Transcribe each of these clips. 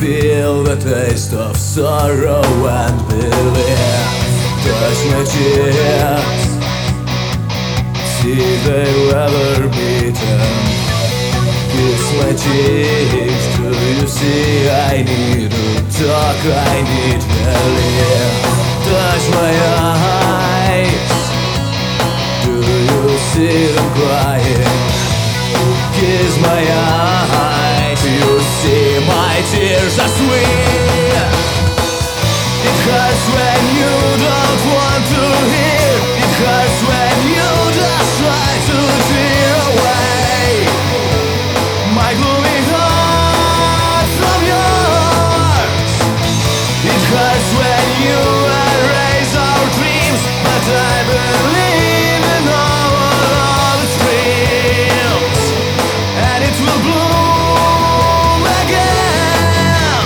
feel the taste of sorrow and belief? Touch my tears, see they weather beaten. Kiss my cheeks, do you see I need to talk, I need belief. Touch my eyes, do you see them crying? Kiss my eyes, you see my tears are sweet. It hurts when you don't want to hear. It hurts when you just try to tear away my gloomy heart from yours. It hurts when you erase our dreams, but I believe in all its dreams, and it will bloom again.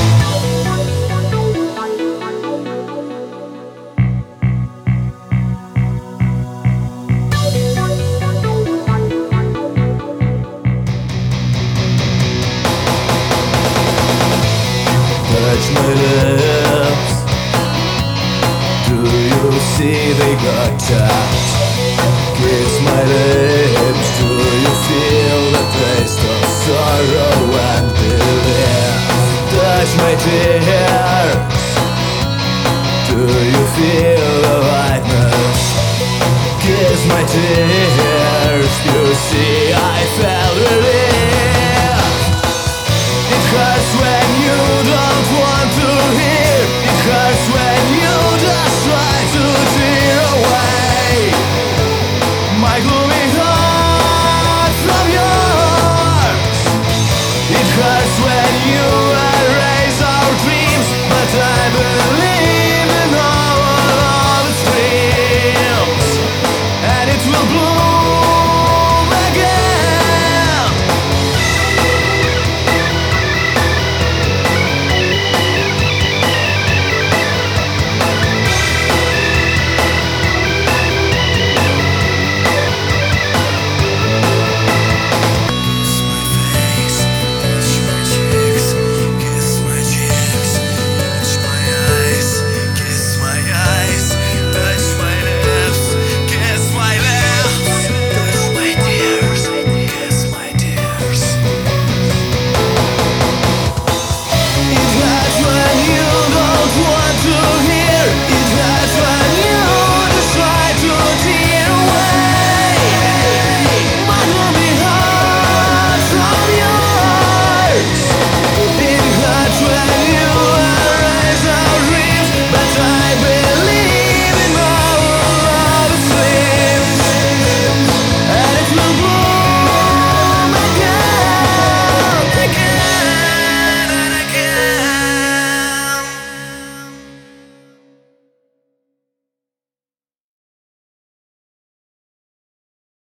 Touch my lips, do you see they got touched? Kiss my lips, do you feel the taste of sorrow and belief? Touch my tears, do you feel the lightness? Kiss my tears.